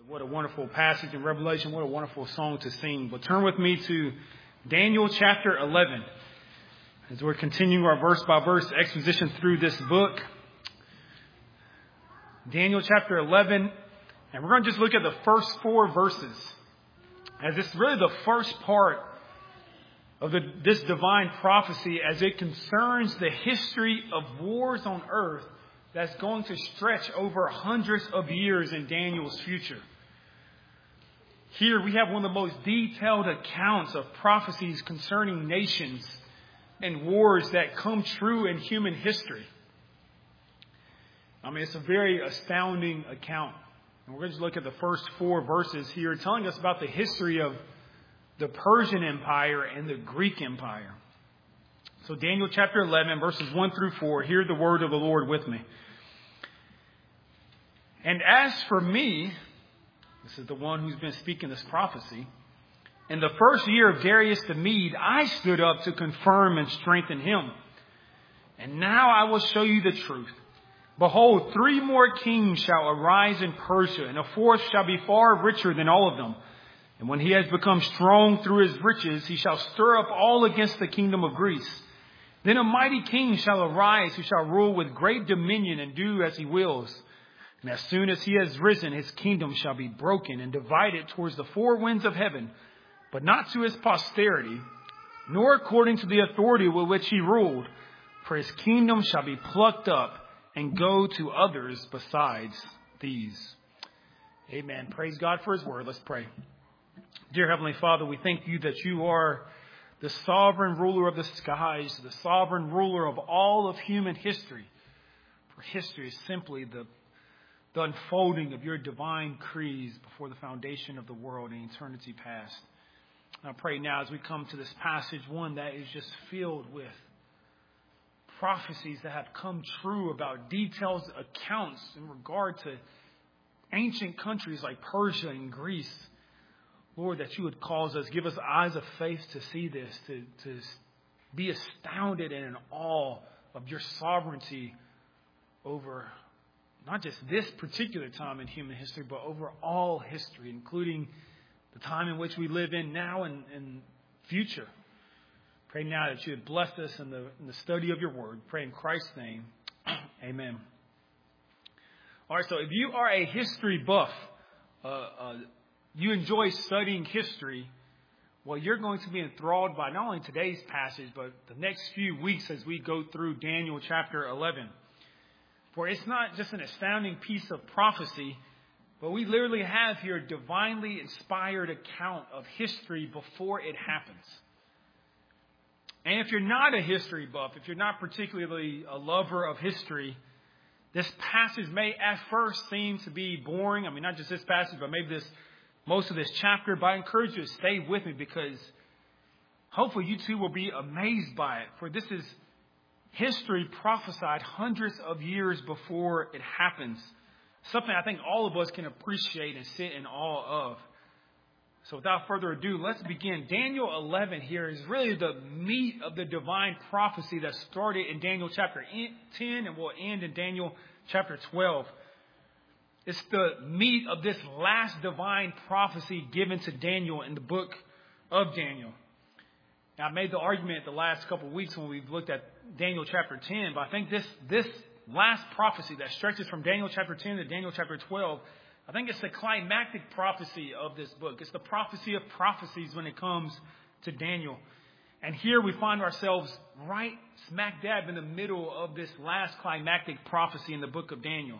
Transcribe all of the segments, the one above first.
What a wonderful passage in Revelation. What a wonderful song to sing. But turn with me to Daniel chapter 11 as we're continuing our verse-by-verse exposition through this book. Daniel chapter 11, and we're going to just look at the first 4 verses, as it's really the first part of this divine prophecy as it concerns the history of wars on earth that's going to stretch over hundreds of years in Daniel's future. Here we have one of the most detailed accounts of prophecies concerning nations and wars that come true in human history. I mean, it's a very astounding account. And we're going to look at the first 4 verses here, telling us about the history of the Persian Empire and the Greek Empire. So Daniel chapter 11, verses 1 through 4, hear the word of the Lord with me. And as for me, this is the one who's been speaking this prophecy, in the first year of Darius the Mede, I stood up to confirm and strengthen him. And now I will show you the truth. Behold, 3 more kings shall arise in Persia, and a 4th shall be far richer than all of them. And when he has become strong through his riches, he shall stir up all against the kingdom of Greece. Then a mighty king shall arise, who shall rule with great dominion and do as he wills. And as soon as he has risen, his kingdom shall be broken and divided towards the 4 winds of heaven, but not to his posterity, nor according to the authority with which he ruled. For his kingdom shall be plucked up and go to others besides these. Amen. Praise God for his word. Let's pray. Dear Heavenly Father, we thank you that you are the sovereign ruler of the skies, the sovereign ruler of all of human history. For history is simply the unfolding of your divine decrees before the foundation of the world in eternity past. And I pray now as we come to this passage, one that is just filled with prophecies that have come true about details, accounts in regard to ancient countries like Persia and Greece. Lord, that you would cause us, give us eyes of faith to see this, to be astounded and in awe of your sovereignty over not just this particular time in human history, but over all history, including the time in which we live in now and future. Pray now that you would bless us in the study of your word. Pray in Christ's name. Amen. All right, so if you are a history buff, you enjoy studying history, well, you're going to be enthralled by not only today's passage, but the next few weeks as we go through Daniel chapter 11. For it's not just an astounding piece of prophecy, but we literally have here a divinely inspired account of history before it happens. And if you're not a history buff, if you're not particularly a lover of history, this passage may at first seem to be boring. I mean, not just this passage, but maybe most of this chapter. But I encourage you to stay with me because hopefully you too will be amazed by it. For this is history prophesied hundreds of years before it happens. Something I think all of us can appreciate and sit in awe of. So without further ado, let's begin. Daniel 11 here is really the meat of the divine prophecy that started in Daniel chapter 10 and will end in Daniel chapter 12. It's the meat of this last divine prophecy given to Daniel in the book of Daniel. Now, I made the argument the last couple of weeks when we've looked at Daniel chapter 10, but I think this last prophecy that stretches from Daniel chapter 10 to Daniel chapter 12, I think it's the climactic prophecy of this book. It's the prophecy of prophecies when it comes to Daniel. And here we find ourselves right smack dab in the middle of this last climactic prophecy in the book of Daniel.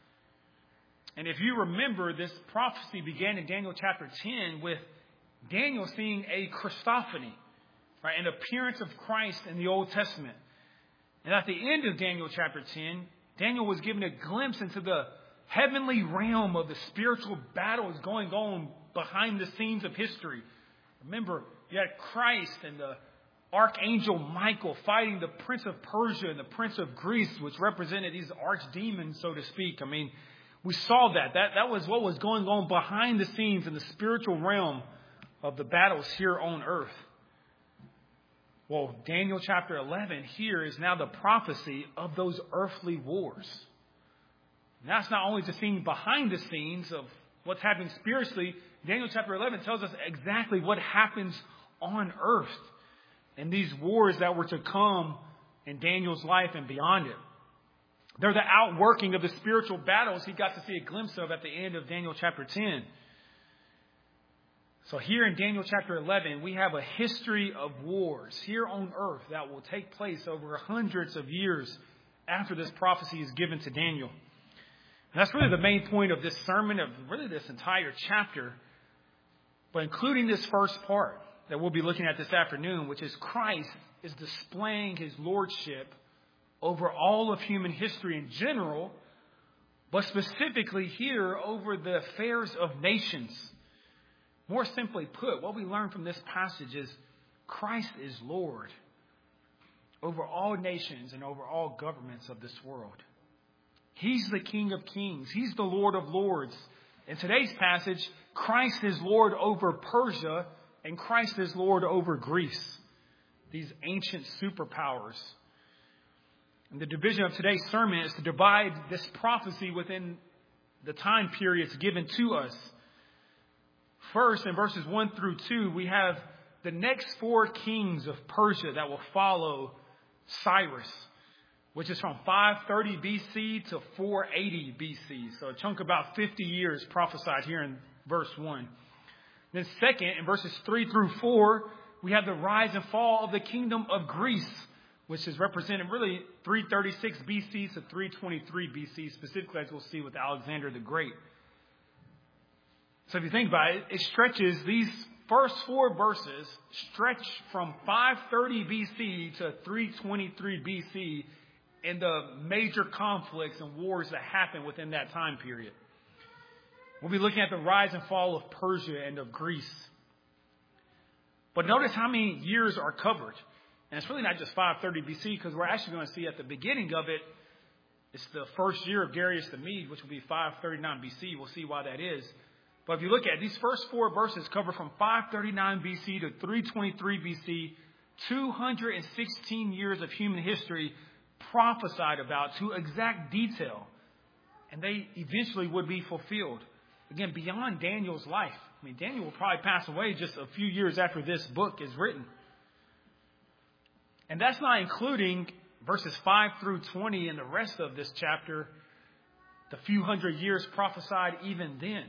And if you remember, this prophecy began in Daniel chapter 10 with Daniel seeing a Christophany, right, an appearance of Christ in the Old Testament. And at the end of Daniel chapter 10, Daniel was given a glimpse into the heavenly realm of the spiritual battles going on behind the scenes of history. Remember, you had Christ and the archangel Michael fighting the prince of Persia and the prince of Greece, which represented these archdemons, so to speak. I mean, we saw that. That was what was going on behind the scenes in the spiritual realm of the battles here on earth. Well, Daniel chapter 11 here is now the prophecy of those earthly wars. And that's not only the scene behind the scenes of what's happening spiritually, Daniel chapter 11 tells us exactly what happens on earth and these wars that were to come in Daniel's life and beyond it. They're the outworking of the spiritual battles he got to see a glimpse of at the end of Daniel chapter 10. So here in Daniel chapter 11, we have a history of wars here on earth that will take place over hundreds of years after this prophecy is given to Daniel. And that's really the main point of this sermon, of really this entire chapter, but including this first part that we'll be looking at this afternoon, which is Christ is displaying his lordship over all of human history in general, but specifically here over the affairs of nations. More simply put, what we learn from this passage is Christ is Lord over all nations and over all governments of this world. He's the King of Kings. He's the Lord of Lords. In today's passage, Christ is Lord over Persia and Christ is Lord over Greece, these ancient superpowers. And the division of today's sermon is to divide this prophecy within the time periods given to us. First, in verses 1 through 2, we have the next four kings of Persia that will follow Cyrus, which is from 530 BC to 480 BC. So a chunk about 50 years prophesied here in verse 1. Then second, in verses 3 through 4, we have the rise and fall of the kingdom of Greece, which is represented really 336 BC to 323 BC, specifically as we'll see with Alexander the Great. So if you think about it, it stretches, these first four verses stretch from 530 BC to 323 BC in the major conflicts and wars that happen within that time period. We'll be looking at the rise and fall of Persia and of Greece. But notice how many years are covered. And it's really not just 530 BC, because we're actually going to see at the beginning of it, it's the first year of Darius the Mede, which will be 539 BC. We'll see why that is. But if you look at it, these first four verses cover from 539 BC to 323 BC, 216 years of human history prophesied about to exact detail. And they eventually would be fulfilled. Again, beyond Daniel's life. I mean, Daniel will probably pass away just a few years after this book is written. And that's not including verses 5 through 20 in the rest of this chapter, the few hundred years prophesied even then.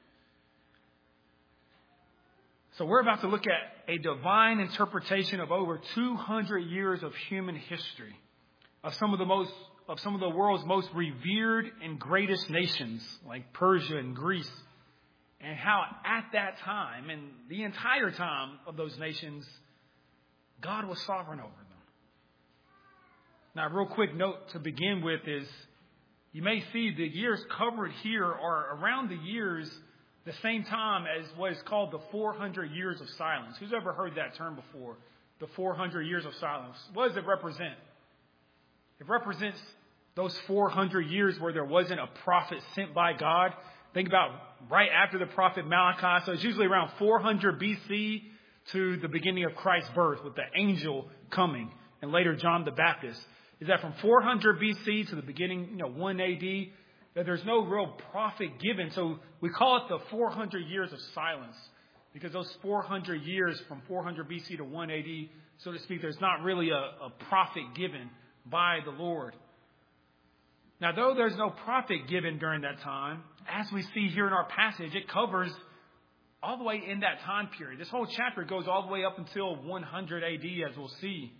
So we're about to look at a divine interpretation of over 200 years of human history, of some of the world's most revered and greatest nations like Persia and Greece, and how at that time and the entire time of those nations, God was sovereign over them. Now, a real quick note to begin with is you may see the years covered here are around the years the same time as what is called the 400 years of silence. Who's ever heard that term before? The 400 years of silence. What does it represent? It represents those 400 years where there wasn't a prophet sent by God. Think about right after the prophet Malachi. So it's usually around 400 BC to the beginning of Christ's birth with the angel coming, and later John the Baptist. Is that from 400 BC to the beginning, 1 AD, that there's no real prophet given. So we call it the 400 years of silence, because those 400 years from 400 BC to 1 AD, so to speak, there's not really a prophet given by the Lord. Now, though there's no prophet given during that time, as we see here in our passage, it covers all the way in that time period. This whole chapter goes all the way up until 100 AD, as we'll see.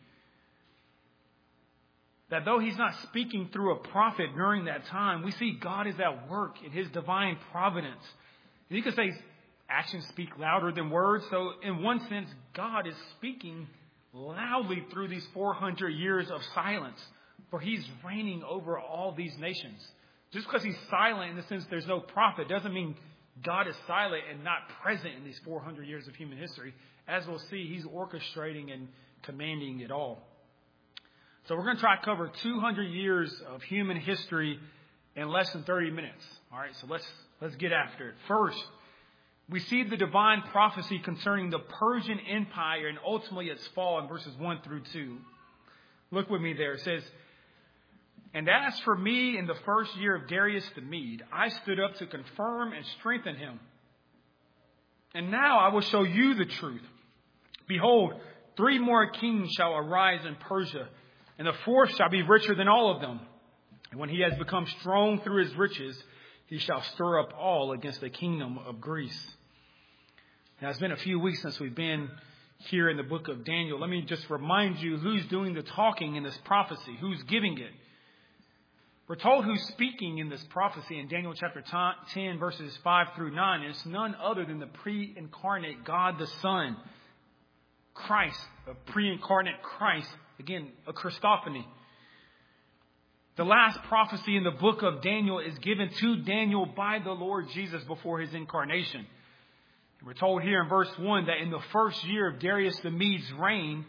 That though he's not speaking through a prophet during that time, we see God is at work in his divine providence. And you could say actions speak louder than words. So in one sense, God is speaking loudly through these 400 years of silence, for he's reigning over all these nations. Just because he's silent in the sense there's no prophet doesn't mean God is silent and not present in these 400 years of human history. As we'll see, he's orchestrating and commanding it all. So we're going to try to cover 200 years of human history in less than 30 minutes. All right, so let's get after it. First, we see the divine prophecy concerning the Persian Empire and ultimately its fall in verses 1 through 2. Look with me there. It says, And as for me, in the first year of Darius the Mede, I stood up to confirm and strengthen him. And now I will show you the truth. Behold, 3 more kings shall arise in Persia, and the fourth shall be richer than all of them. And when he has become strong through his riches, he shall stir up all against the kingdom of Greece. Now, it's been a few weeks since we've been here in the book of Daniel. Let me just remind you who's doing the talking in this prophecy, who's giving it. We're told who's speaking in this prophecy in Daniel chapter 10, verses 5 through 9. And it's none other than the pre-incarnate God the Son, Christ, a pre-incarnate Christ. Again, a Christophany. The last prophecy in the book of Daniel is given to Daniel by the Lord Jesus before his incarnation. And we're told here in verse 1 that in the first year of Darius the Mede's reign,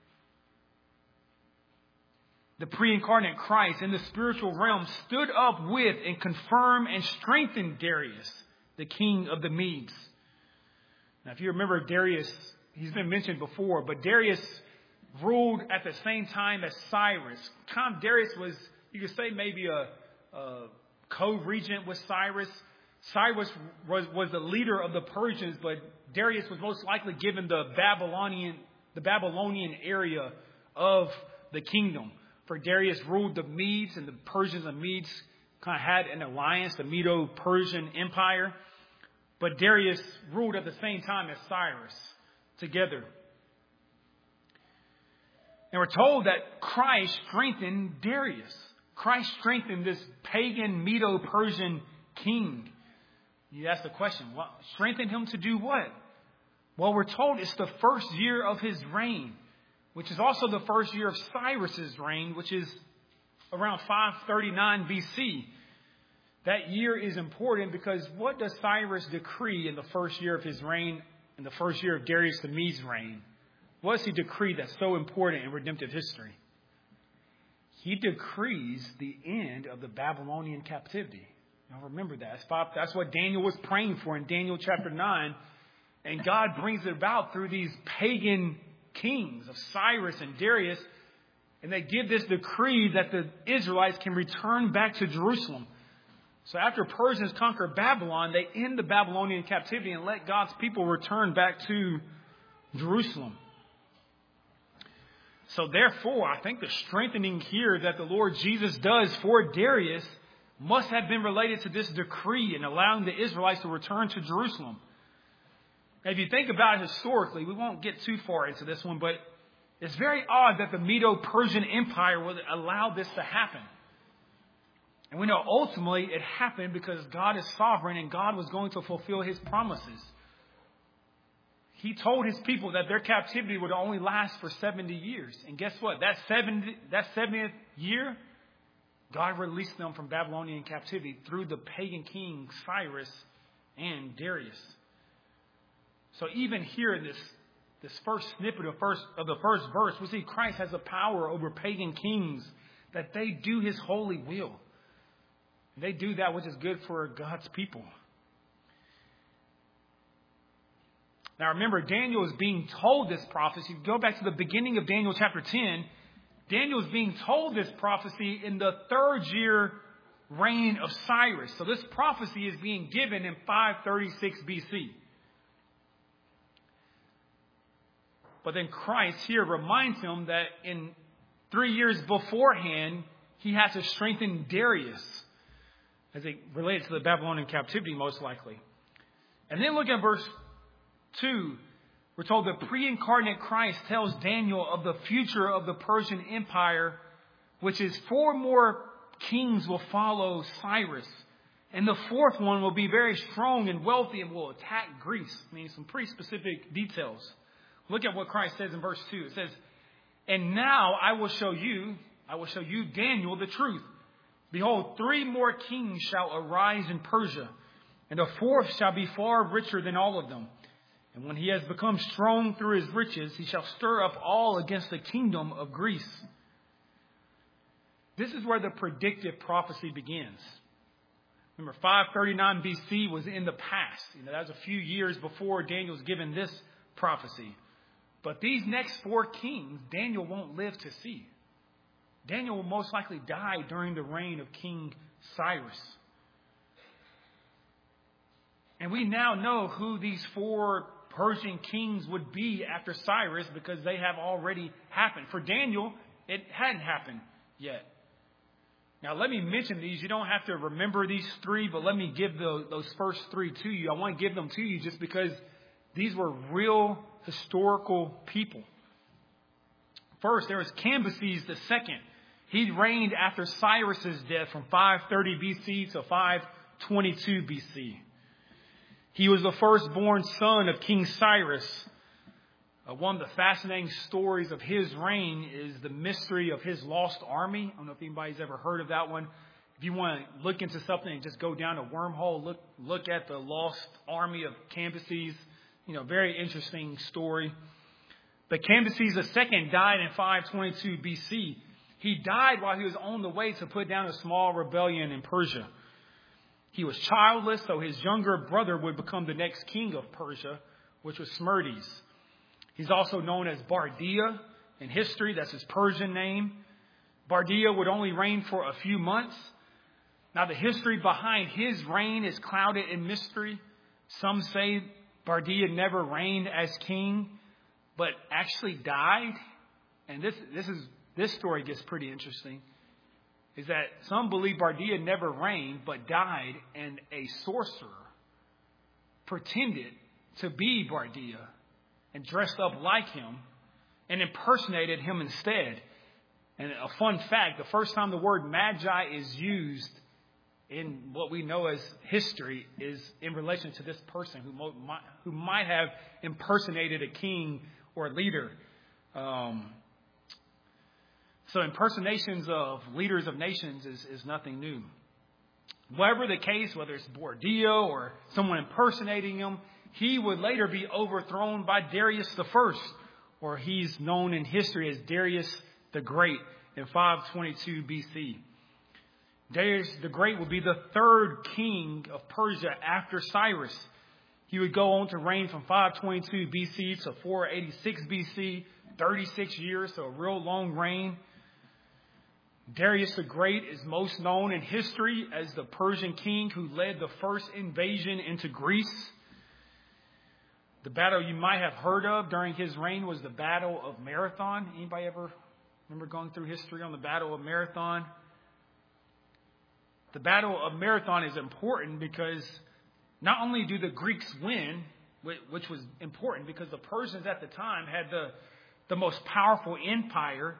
the pre-incarnate Christ in the spiritual realm stood up with and confirmed and strengthened Darius, the king of the Medes. Now, if you remember Darius, he's been mentioned before, but Darius ruled at the same time as Cyrus. Darius was, you could say, maybe a co-regent with Cyrus. Cyrus was the leader of the Persians, but Darius was most likely given the Babylonian area of the kingdom. For Darius ruled the Medes, and the Persians and Medes kind of had an alliance, the Medo-Persian Empire. But Darius ruled at the same time as Cyrus together. And we're told that Christ strengthened Darius. Christ strengthened this pagan Medo-Persian king. You ask the question, strengthen him to do what? Well, we're told it's the first year of his reign, which is also the first year of Cyrus's reign, which is around 539 BC. That year is important because what does Cyrus decree in the first year of his reign, in the first year of Darius the Mede's reign? What does he decree that's so important in redemptive history? He decrees the end of the Babylonian captivity. Now remember that. That's what Daniel was praying for in Daniel chapter 9. And God brings it about through these pagan kings of Cyrus and Darius. And they give this decree that the Israelites can return back to Jerusalem. So after Persians conquer Babylon, they end the Babylonian captivity and let God's people return back to Jerusalem. So therefore, I think the strengthening here that the Lord Jesus does for Darius must have been related to this decree and allowing the Israelites to return to Jerusalem. Now, if you think about it historically, we won't get too far into this one, but it's very odd that the Medo-Persian Empire would allow this to happen. And we know ultimately it happened because God is sovereign and God was going to fulfill his promises. He told his people that their captivity would only last for 70 years. And guess what? That 70th year, God released them from Babylonian captivity through the pagan king Cyrus and Darius. So even here in this first snippet of the first verse, we see Christ has a power over pagan kings that they do his holy will. And they do that which is good for God's people. Now remember, Daniel is being told this prophecy. Go back to the beginning of Daniel chapter 10. Daniel is being told this prophecy in the 3rd year reign of Cyrus. So this prophecy is being given in 536 BC. But then Christ here reminds him that in 3 years beforehand, he has to strengthen Darius as it relates to the Babylonian captivity, most likely. And then look at verse 2. We're told the pre-incarnate Christ tells Daniel of the future of the Persian Empire, which is 4 more kings will follow Cyrus. And the 4th one will be very strong and wealthy and will attack Greece. I mean, some pretty specific details. Look at what Christ says in verse 2. It says, and now I will show you, Daniel, the truth. Behold, 3 more kings shall arise in Persia, and the 4th shall be far richer than all of them. And when he has become strong through his riches, he shall stir up all against the kingdom of Greece. This is where the predictive prophecy begins. Remember, 539 BC was in the past. That was a few years before Daniel was given this prophecy. But these next 4 kings, Daniel won't live to see. Daniel will most likely die during the reign of King Cyrus. And we now know who these 4 Persian kings would be after Cyrus because they have already happened. For Daniel, it hadn't happened yet. Now, let me mention these. You don't have to remember these 3, but let me give those first 3 to you. I want to give them to you just because these were real historical people. First, there was Cambyses II. He reigned after Cyrus's death from 530 BC to 522 BC. He was the firstborn son of King Cyrus. One of the fascinating stories of his reign is the mystery of his lost army. I don't know if anybody's ever heard of that one. If you want to look into something and just go down a wormhole, look at the lost army of Cambyses. Very interesting story. But Cambyses II died in 522 BC. He died while he was on the way to put down a small rebellion in Persia. He was childless, so his younger brother would become the next king of Persia, which was Smerdis. He's also known as Bardia in history. That's his Persian name. Bardia would only reign for a few months. Now, the history behind his reign is clouded in mystery. Some say Bardia never reigned as king, but actually died. And this story gets pretty interesting. Is that some believe Bardia never reigned, but died, and a sorcerer pretended to be Bardia and dressed up like him and impersonated him instead. And a fun fact, the first time the word magi is used in what we know as history is in relation to this person who might have impersonated a king or a leader. So impersonations of leaders of nations is nothing new. Whatever the case, whether it's Bardia or someone impersonating him, he would later be overthrown by Darius the First, or he's known in history as Darius the Great in 522 BC. Darius the Great would be the 3rd king of Persia after Cyrus. He would go on to reign from 522 BC to 486 BC, 36 years, so a real long reign. Darius the Great is most known in history as the Persian king who led the first invasion into Greece. The battle you might have heard of during his reign was the Battle of Marathon. Anybody ever remember going through history on the Battle of Marathon? The Battle of Marathon is important because not only do the Greeks win, which was important because the Persians at the time had the most powerful empire,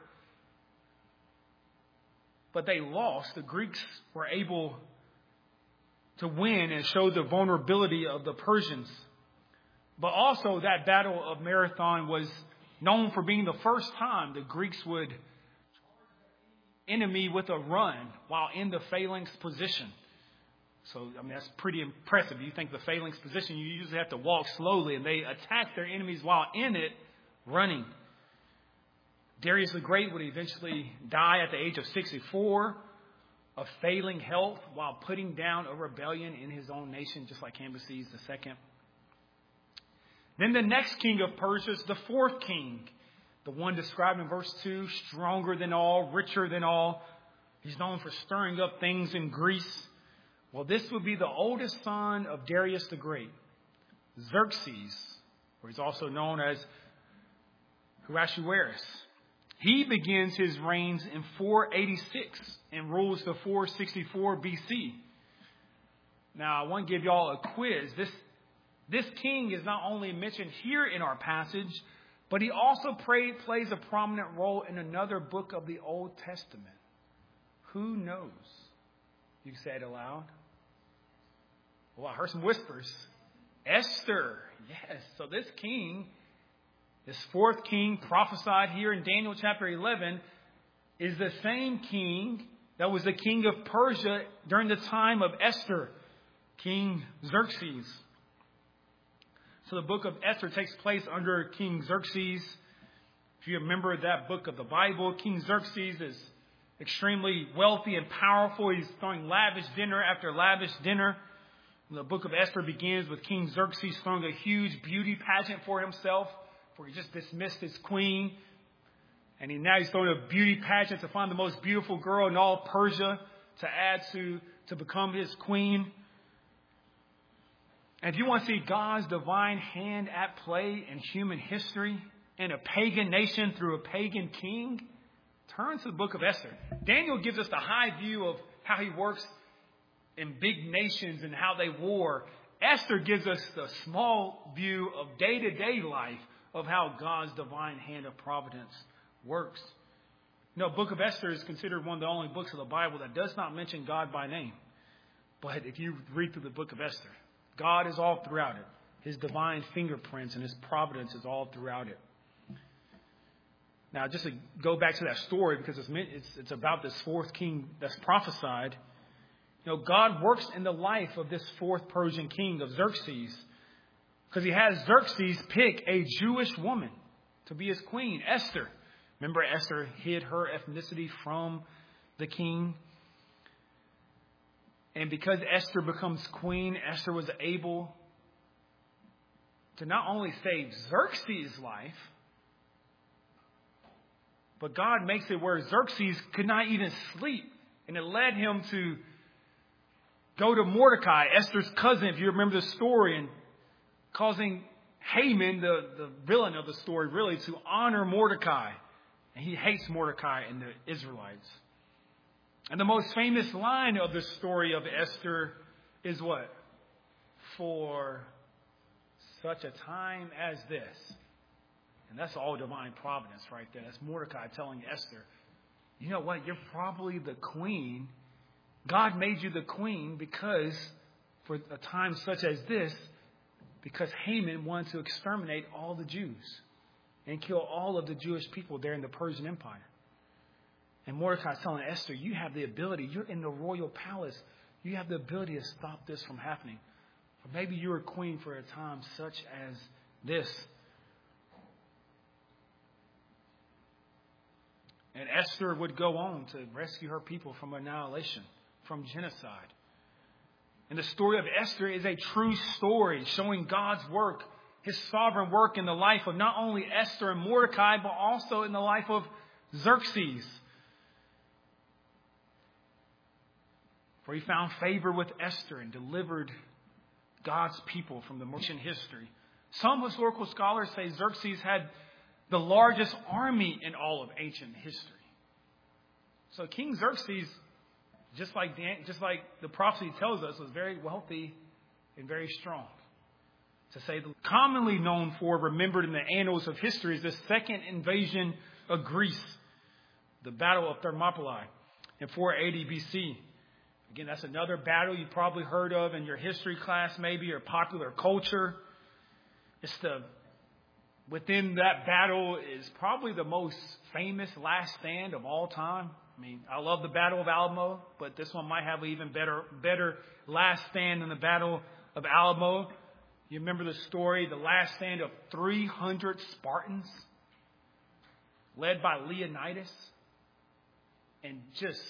but they lost. The Greeks were able to win and show the vulnerability of the Persians. But also that Battle of Marathon was known for being the first time the Greeks would enemy with a run while in the phalanx position. So, that's pretty impressive. You think the phalanx position, you usually have to walk slowly, and they attack their enemies while in it, running. Darius the Great would eventually die at the age of 64 of failing health while putting down a rebellion in his own nation, just like Cambyses II. Then the next king of Persia is the 4th king, the one described in verse 2, stronger than all, richer than all. He's known for stirring up things in Greece. Well, this would be the oldest son of Darius the Great, Xerxes, or he's also known as Ahasuerus. He begins his reigns in 486 and rules to 464 BC. Now, I want to give y'all a quiz. This king is not only mentioned here in our passage, but he also plays a prominent role in another book of the Old Testament. Who knows? You say it aloud. Well, I heard some whispers. Esther. Yes. So this king, this 4th king prophesied here in Daniel chapter 11, is the same king that was the king of Persia during the time of Esther, King Xerxes. So the book of Esther takes place under King Xerxes. If you remember that book of the Bible, King Xerxes is extremely wealthy and powerful. He's throwing lavish dinner after lavish dinner. The book of Esther begins with King Xerxes throwing a huge beauty pageant for himself, where he just dismissed his queen. And he's throwing a beauty pageant to find the most beautiful girl in all Persia to add to become his queen. And if you want to see God's divine hand at play in human history, in a pagan nation through a pagan king, turn to the book of Esther. Daniel gives us the high view of how he works in big nations and how they war. Esther gives us the small view of day-to-day life of how God's divine hand of providence works. You know, book of Esther is considered one of the only books of the Bible that does not mention God by name. But if you read through the book of Esther, God is all throughout it. His divine fingerprints and his providence is all throughout it. Now, just to go back to that story, because it's about this fourth king that's prophesied. You know, God works in the life of this fourth Persian king of Xerxes, because he has Xerxes pick a Jewish woman to be his queen, Esther. Remember, Esther hid her ethnicity from the king. And because Esther becomes queen, Esther was able to not only save Xerxes' life, but God makes it where Xerxes could not even sleep. And it led him to go to Mordecai, Esther's cousin, if you remember the story, and causing Haman, the villain of the story, really, to honor Mordecai. And he hates Mordecai and the Israelites. And the most famous line of the story of Esther is what? For such a time as this. And that's all divine providence right there. That's Mordecai telling Esther, you know what? You're probably the queen. God made you the queen because for a time such as this, because Haman wanted to exterminate all the Jews and kill all of the Jewish people there in the Persian Empire. And Mordecai is telling Esther, you have the ability. You're in the royal palace. You have the ability to stop this from happening. Or maybe you're a queen for a time such as this. And Esther would go on to rescue her people from annihilation, from genocide. And the story of Esther is a true story showing God's work, his sovereign work in the life of not only Esther and Mordecai, but also in the life of Xerxes. For he found favor with Esther and delivered God's people from the ancient history. Some historical scholars say Xerxes had the largest army in all of ancient history. So King Xerxes, just like the prophecy tells us, was very wealthy and very strong. To say the commonly known for, remembered in the annals of history, is the second invasion of Greece, the Battle of Thermopylae in 480 BC. Again, that's another battle you probably heard of in your history class, maybe, or popular culture. Within that battle is probably the most famous last stand of all time. I mean, I love the Battle of Alamo, but this one might have an even better last stand than the Battle of Alamo. You remember the story, the last stand of 300 Spartans, led by Leonidas, and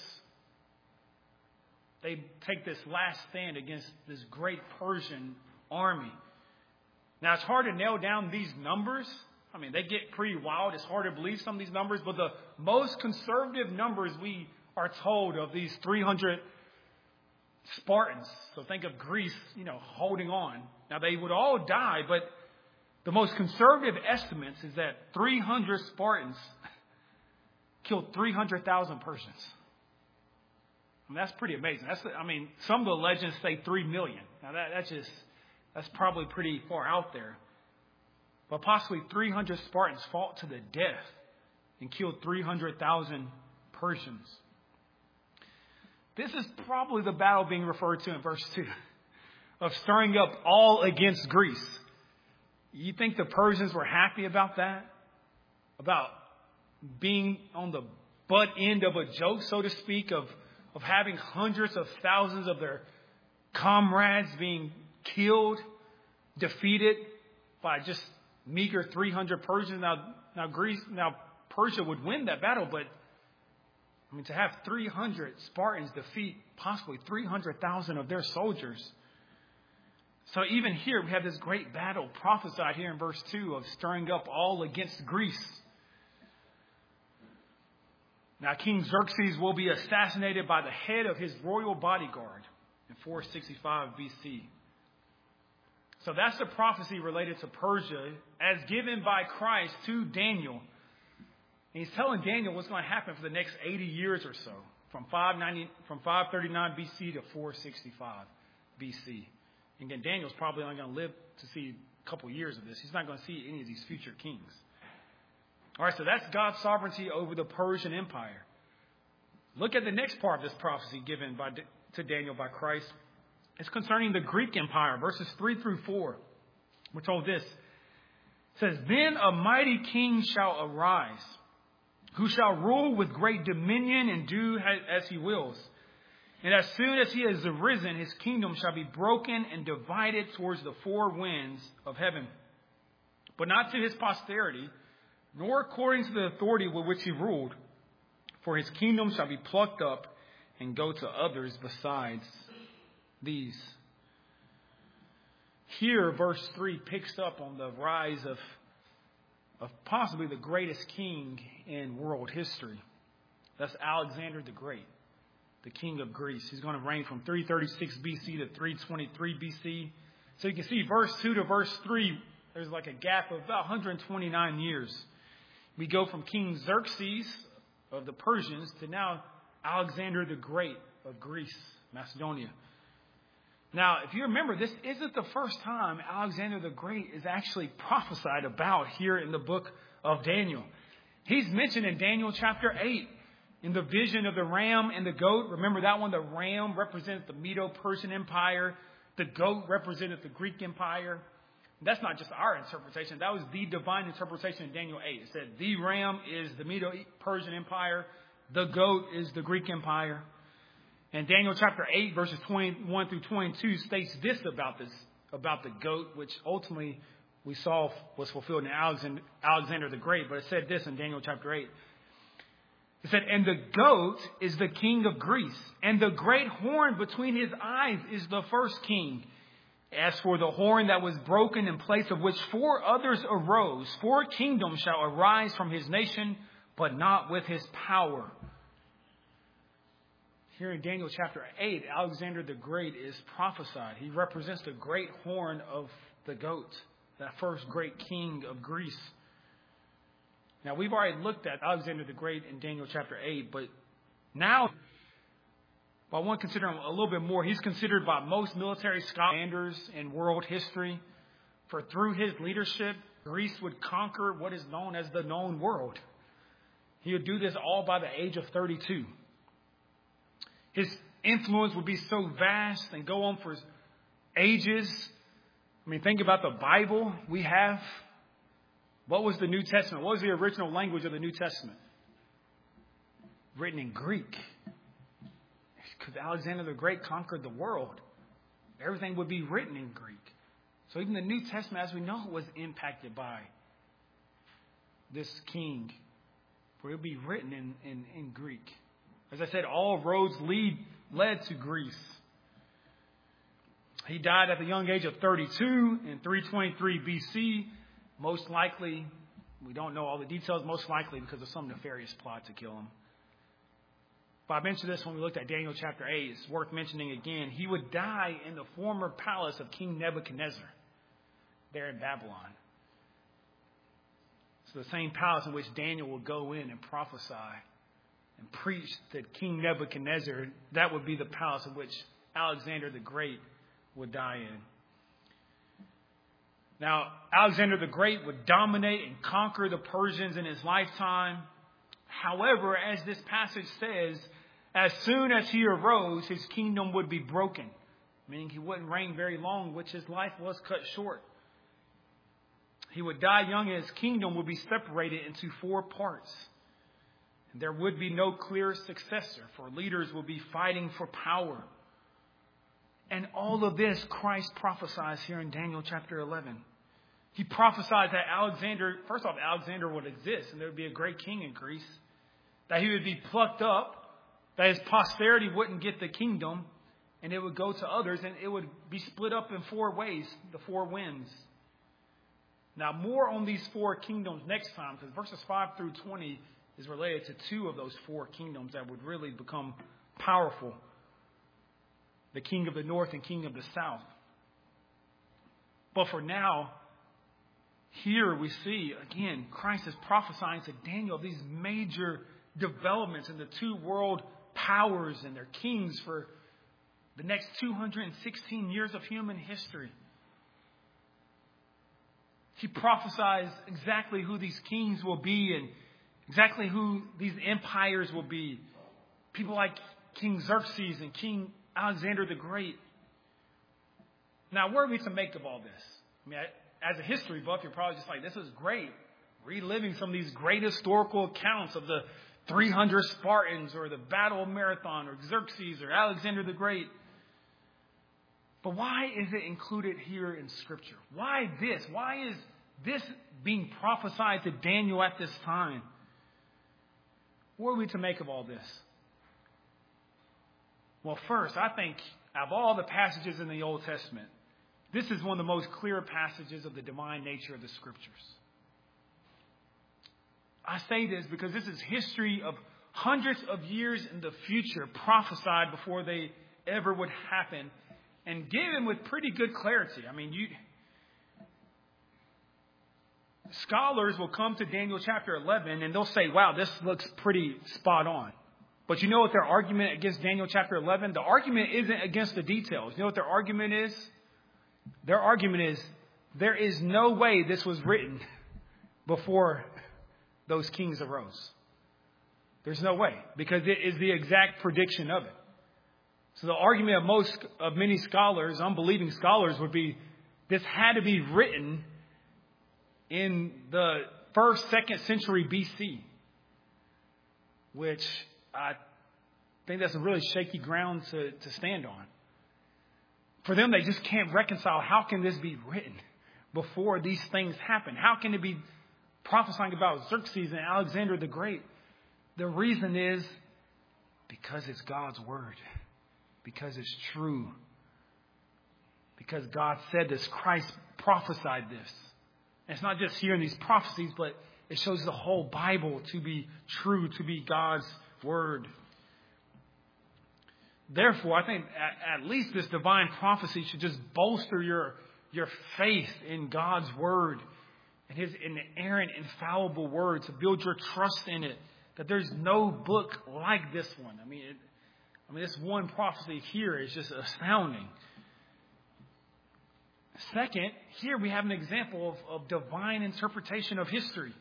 they take this last stand against this great Persian army. Now, it's hard to nail down these numbers. I mean, they get pretty wild. It's hard to believe some of these numbers. But the most conservative numbers we are told of these 300 Spartans. So think of Greece, holding on. Now, they would all die, but the most conservative estimates is that 300 Spartans killed 300,000 Persians. I mean, that's pretty amazing. Some of the legends say 3 million. Now, that's probably pretty far out there. But possibly 300 Spartans fought to the death and killed 300,000 Persians. This is probably the battle being referred to in verse 2 of stirring up all against Greece. You think the Persians were happy about that? About being on the butt end of a joke, so to speak, of having hundreds of thousands of their comrades being killed, defeated by just meager 300 Persians. Now Persia would win that battle, but to have 300 Spartans defeat possibly 300,000 of their soldiers. So even here we have this great battle prophesied here in verse 2 of stirring up all against Greece. Now, King Xerxes will be assassinated by the head of his royal bodyguard in 465 BC. So that's the prophecy related to Persia as given by Christ to Daniel. And he's telling Daniel what's going to happen for the next 80 years or so, from 539 BC to 465 BC. And again, Daniel's probably only going to live to see a couple years of this. He's not going to see any of these future kings. All right, so that's God's sovereignty over the Persian Empire. Look at the next part of this prophecy given to Daniel by Christ. It's concerning the Greek Empire, verses 3 through 4. We're told this. It says, "Then a mighty king shall arise, who shall rule with great dominion and do as he wills. And as soon as he has arisen, his kingdom shall be broken and divided towards the four winds of heaven. But not to his posterity, nor according to the authority with which he ruled. For his kingdom shall be plucked up and go to others besides these." Here, verse 3 picks up on the rise of possibly the greatest king in world history. That's Alexander the Great, the king of Greece. He's going to reign from 336 BC to 323 BC. So you can see verse 2 to verse 3, there's like a gap of about 129 years. We go from King Xerxes of the Persians to now Alexander the Great of Greece, Macedonia. Now, if you remember, this isn't the first time Alexander the Great is actually prophesied about here in the book of Daniel. He's mentioned in Daniel chapter 8 in the vision of the ram and the goat. Remember that one? The ram represented the Medo-Persian Empire. The goat represented the Greek Empire. That's not just our interpretation. That was the divine interpretation in Daniel 8. It said the ram is the Medo-Persian Empire. The goat is the Greek Empire. And Daniel chapter 8, verses 21 through 22 states this about the goat, which ultimately we saw was fulfilled in Alexander the Great. But it said this in Daniel chapter 8. It said, "And the goat is the king of Greece, and the great horn between his eyes is the first king. As for the horn that was broken, in place of which four others arose, four kingdoms shall arise from his nation, but not with his power." Here in Daniel chapter 8, Alexander the Great is prophesied. He represents the great horn of the goat, that first great king of Greece. Now, we've already looked at Alexander the Great in Daniel chapter 8, but now, I want to consider him a little bit more. He's considered by most military scholars in world history, for through his leadership, Greece would conquer what is known as the known world. He would do this all by the age of 32. His influence would be so vast and go on for ages. I mean, think about the Bible we have. What was the New Testament? What was the original language of the New Testament? Written in Greek. Because Alexander the Great conquered the world. Everything would be written in Greek. So even the New Testament, as we know, was impacted by this king. For it would be written in Greek. As I said, all roads led to Greece. He died at the young age of 32 in 323 BC. Most likely, we don't know all the details, most likely because of some nefarious plot to kill him. But I mentioned this when we looked at Daniel chapter 8. It's worth mentioning again. He would die in the former palace of King Nebuchadnezzar there in Babylon. It's the same palace in which Daniel would go in and prophesy and preach that King Nebuchadnezzar, that would be the palace in which Alexander the Great would die in. Now, Alexander the Great would dominate and conquer the Persians in his lifetime. However, as this passage says, as soon as he arose, his kingdom would be broken, meaning he wouldn't reign very long, which his life was cut short. He would die young and his kingdom would be separated into four parts. There would be no clear successor, for leaders would be fighting for power. And all of this Christ prophesies here in Daniel chapter 11. He prophesied that Alexander would exist and there would be a great king in Greece, that he would be plucked up, that his posterity wouldn't get the kingdom, and it would go to others, and it would be split up in four ways, the four winds. Now, more on these four kingdoms next time, because verses 5 through 20 is related to two of those four kingdoms that would really become powerful. The king of the north and king of the south. But for now, here we see, again, Christ is prophesying to Daniel these major developments in the two world powers and their kings for the next 216 years of human history. He prophesies exactly who these kings will be and exactly who these empires will be. People like King Xerxes and King Alexander the Great. Now, what are we to make of all this? I mean, as a history buff, you're probably just like, this is great. Reliving some of these great historical accounts of the 300 Spartans or the Battle of Marathon or Xerxes or Alexander the Great. But why is it included here in Scripture? Why this? Why is this being prophesied to Daniel at this time? What are we to make of all this? Well, first, I think of all the passages in the Old Testament, this is one of the most clear passages of the divine nature of the Scriptures. I say this because this is history of hundreds of years in the future, prophesied before they ever would happen, and given with pretty good clarity. I mean, scholars will come to Daniel chapter 11 and they'll say, wow, this looks pretty spot on. But you know what their argument against Daniel chapter 11? The argument isn't against the details. You know what their argument is? Their argument is, there is no way this was written before those kings arose. There's no way, because it is the exact prediction of it. So the argument of many scholars, unbelieving scholars, would be this had to be written in the 1st, 2nd century BC, which I think that's a really shaky ground to stand on. For them, they just can't reconcile, how can this be written before these things happen? How can it be prophesying about Xerxes and Alexander the Great? The reason is because it's God's word. Because it's true. Because God said this. Christ prophesied this. And it's not just here in these prophecies, but it shows the whole Bible to be true, to be God's word. Therefore, I think at least this divine prophecy should just bolster your faith in God's word and His inerrant, infallible word, to build your trust in it. That there's no book like this one. I mean, this one prophecy here is just astounding. Second, here we have an example of divine interpretation of history.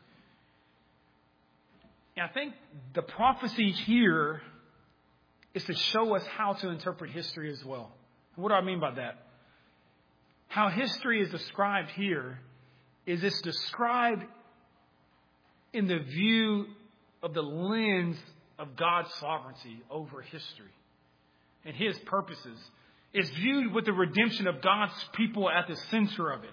And I think the prophecy here is to show us how to interpret history as well. And what do I mean by that? How history is described here is it's described in the view of the lens of God's sovereignty over history and His purposes. It's viewed with the redemption of God's people at the center of it.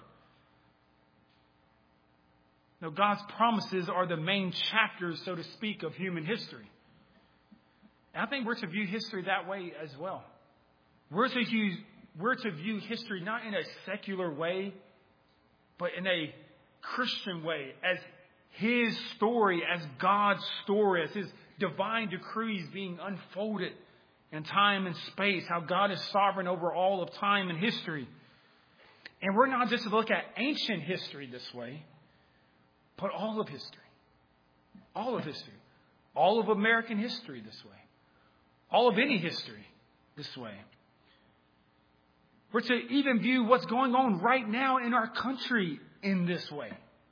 Now, God's promises are the main chapters, so to speak, of human history. And I think we're to view history that way as well. We're to view history not in a secular way, but in a Christian way, as His story, as God's story, as His divine decrees being unfolded in time and space, how God is sovereign over all of time and history. And we're not just to look at ancient history this way, but all of history. All of history. All of American history this way. All of any history this way. We're to even view what's going on right now in our country in this way.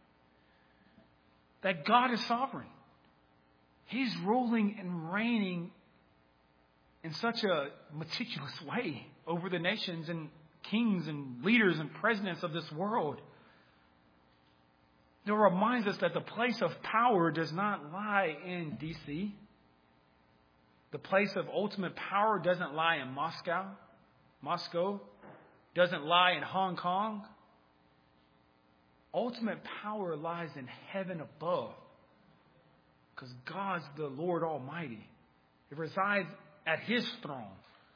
That God is sovereign. He's ruling and reigning in such a meticulous way over the nations and kings and leaders and presidents of this world. It reminds us that the place of power does not lie in D.C. The place of ultimate power doesn't lie in Moscow, doesn't lie in Hong Kong. Ultimate power lies in heaven above, because God's the Lord Almighty. It resides at His throne.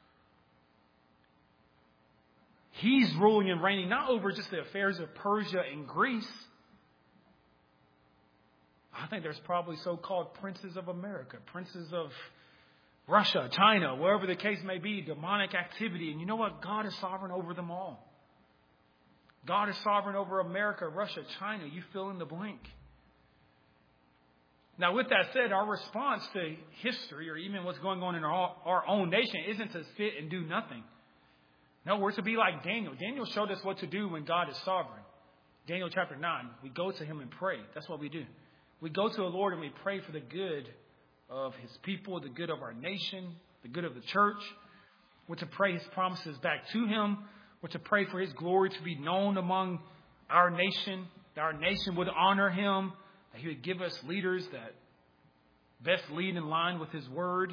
He's ruling and reigning not over just the affairs of Persia and Greece. I think there's probably so-called princes of America, princes of Russia, China, wherever the case may be, demonic activity. And you know what? God is sovereign over them all. God is sovereign over America, Russia, China. You fill in the blank. Now, with that said, our response to history or even what's going on in our own nation isn't to sit and do nothing. No, we're to be like Daniel. Daniel showed us what to do when God is sovereign. Daniel chapter 9, we go to him and pray. That's what we do. We go to the Lord and we pray for the good of his people, the good of our nation, the good of the church. We're to pray his promises back to him. We're to pray for his glory to be known among our nation, that our nation would honor him, that he would give us leaders that best lead in line with his word,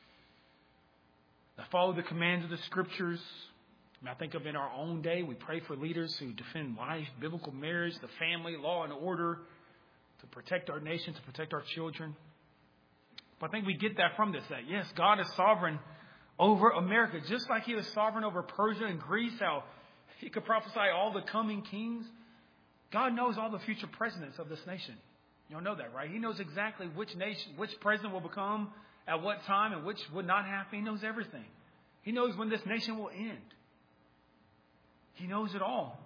that follow the commands of the scriptures. I think of in our own day, we pray for leaders who defend life, biblical marriage, the family, law and order, to protect our nation, to protect our children. But I think we get that from this, that yes, God is sovereign over America, just like he was sovereign over Persia and Greece, how he could prophesy all the coming kings. God knows all the future presidents of this nation. You don't know that, right? He knows exactly which nation, which president will become at what time and which would not happen. He knows everything. He knows when this nation will end. He knows it all.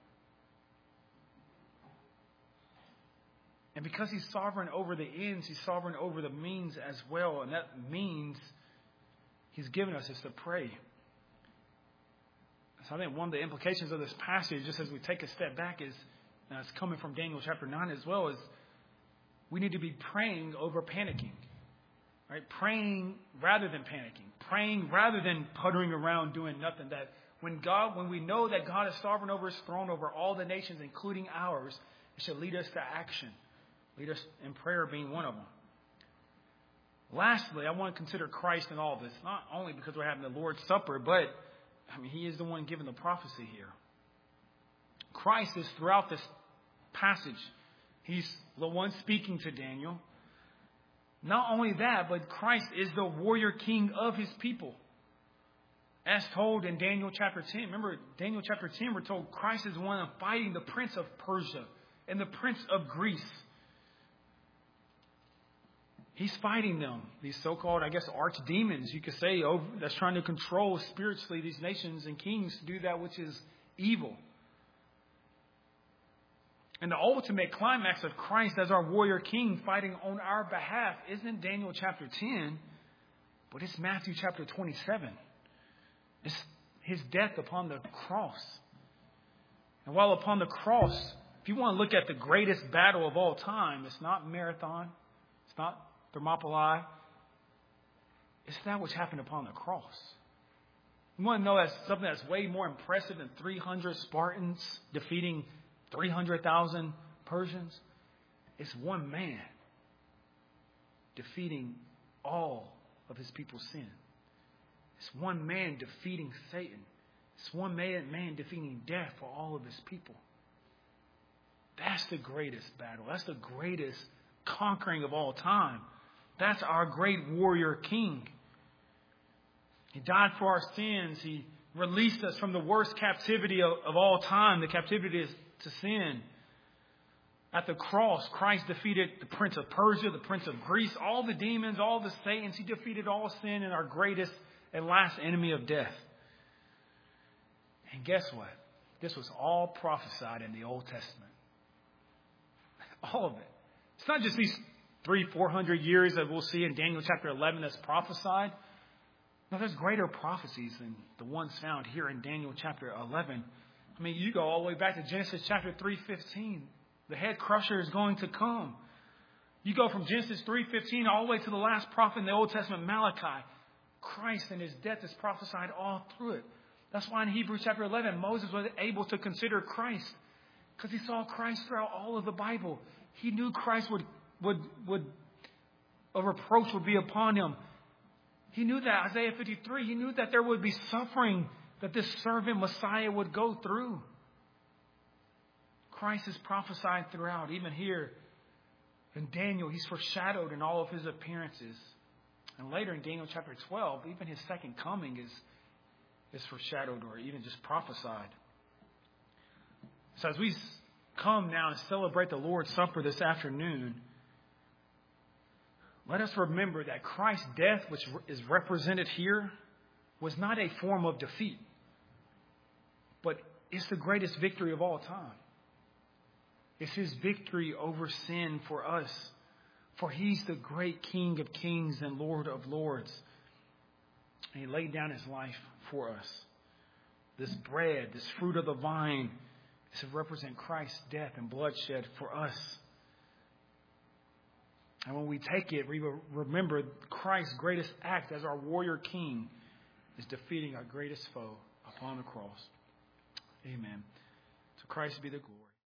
And because he's sovereign over the ends, he's sovereign over the means as well. And that means he's given us is to pray. So I think one of the implications of this passage, just as we take a step back, is, and it's coming from Daniel chapter 9 as well, is we need to be praying over panicking. Right? Praying rather than panicking. Praying rather than puttering around doing nothing. That when we know that God is sovereign over his throne, over all the nations, including ours, it should lead us to action. Lead us in prayer being one of them. Lastly, I want to consider Christ in all this. Not only because we're having the Lord's Supper, but he is the one giving the prophecy here. Christ is throughout this passage. He's the one speaking to Daniel. Not only that, but Christ is the warrior king of his people. As told in Daniel chapter 10. Remember, Daniel chapter 10, we're told Christ is the one fighting the prince of Persia and the prince of Greece. He's fighting them, these so-called, archdemons, you could say, that's trying to control spiritually these nations and kings to do that which is evil. And the ultimate climax of Christ as our warrior king fighting on our behalf isn't Daniel chapter 10, but it's Matthew chapter 27. It's his death upon the cross. And while upon the cross, if you want to look at the greatest battle of all time, it's not Marathon, it's not Thermopylae, it's that which happened upon the cross. You want to know that's something that's way more impressive than 300 Spartans defeating 300,000 Persians? It's one man defeating all of his people's sin. It's one man defeating Satan. It's one man defeating death for all of his people. That's the greatest battle. That's the greatest conquering of all time. That's our great warrior king. He died for our sins. He released us from the worst captivity of all time, the captivity to sin. At the cross, Christ defeated the prince of Persia, the prince of Greece, all the demons, all the Satans. He defeated all sin and our greatest and last enemy of death. And guess what? This was all prophesied in the Old Testament. All of it. It's not just these 300-400 years that we'll see in Daniel chapter 11 that's prophesied. No, there's greater prophecies than the ones found here in Daniel chapter 11. I mean, you go all the way back to Genesis chapter 3:15. The head crusher is going to come. You go from Genesis 3:15 all the way to the last prophet in the Old Testament, Malachi. Christ and his death is prophesied all through it. That's why in Hebrews chapter 11, Moses was able to consider Christ, because he saw Christ throughout all of the Bible. He knew Christ would a reproach would be upon him. He knew that. Isaiah 53, he knew that there would be suffering that this servant Messiah would go through. Christ is prophesied throughout. Even here in Daniel, he's foreshadowed in all of his appearances. And later in Daniel chapter 12, even his second coming is foreshadowed or even just prophesied. So as we come now and celebrate the Lord's Supper this afternoon, let us remember that Christ's death, which is represented here, was not a form of defeat, but it's the greatest victory of all time. It's his victory over sin for us. For he's the great King of kings and Lord of lords. And he laid down his life for us. This bread, this fruit of the vine, is to represent Christ's death and bloodshed for us. And when we take it, we remember Christ's greatest act as our warrior king is defeating our greatest foe upon the cross. Amen. To Christ be the glory.